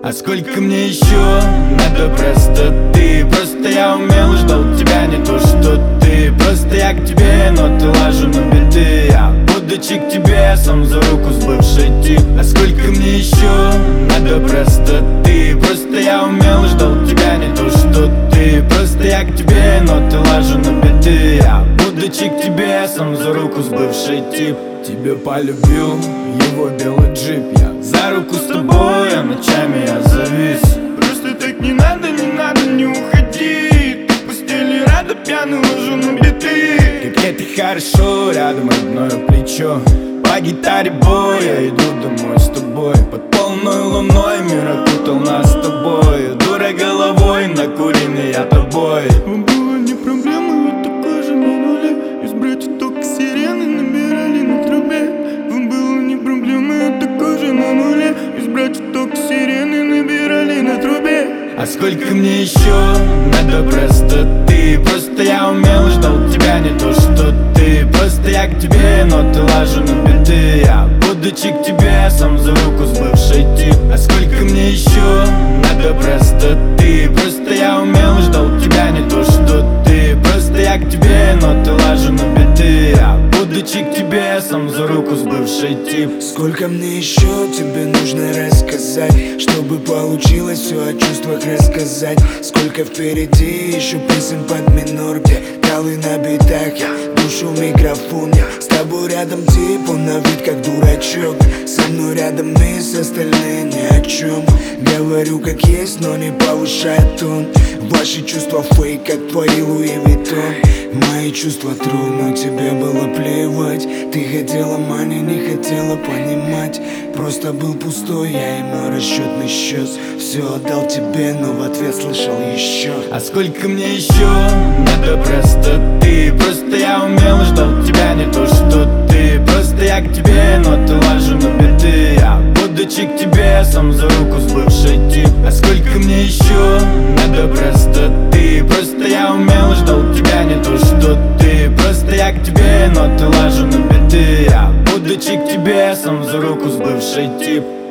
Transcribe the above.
А сколько мне еще надо простоты? Просто я умел, ждал тебя, не то что ты. Просто я к тебе, но ты лажу на беды. Я будучи к тебе, сам за руку с бывшей тип. А сколько мне еще надо простоты? Просто я умел, ждал тебя, не то что ты. Просто я к тебе, но ты лажу на беды. Я будучи к тебе, сам за руку с бывшей тип. Тебя полюбил, его белый джип. Я за руку с тобой, а ночами я завис. Просто так не надо, не уходи. Ты в постели рада, пьяный ложу на биты. Как это хорошо, рядом родное плечо. По гитаре бой, я иду домой с тобой. Под полной луной мир окутал нас с тобой. Дура головой, накуренный я тобой. Вам было не проблема, я такой же на нуле. Избрать только сирены набирали на трубе. Вам было не проблема, я такой же на нуле. Избрать только сирены набирали на трубе. А сколько мне еще надо простоты? Просто я умел, ждал тебя, не то что ты. Просто я к тебе, но ты лажу на беды. Я будучи к тебе, сам за руку с бывшей тип. А сколько мне еще надо простоты? Просто я умел, ждал тебя, не то что ты. Просто я к тебе, но ты лажу на беды. Я будучи к тебе, сам за руку с бывшей тип. Сколько мне еще тебе нужно рассказать, чтобы получилось все о чувствах рассказать? Сколько впереди еще песен под минор, где талы на битах, я душу в микрофон. С тобой рядом типа на вид как дурачок, со мной рядом мисс, остальные ни о чем. Говорю как есть, но не повышая тон. Ваши чувства фейк, как твои Луи Виттон. Мои чувства true, но тебе было плевать. Ты хотела мани, не хотела понимать. Просто был пустой, я и мой расчетный счет. Все отдал тебе, но в ответ слышал еще. А сколько мне еще надо простоты? Просто я умел, ждал тебя, не то что ты. Просто я к тебе, но ты лажу на беды. Я будучи к тебе, сам за руку с бывшей тип. А сколько мне еще надо простоты? Просто я умел, ждал тебя, не то что ты. Просто я к тебе, но ты лажу на беды. Я будучи к тебе, сам за руку с бывшей тип.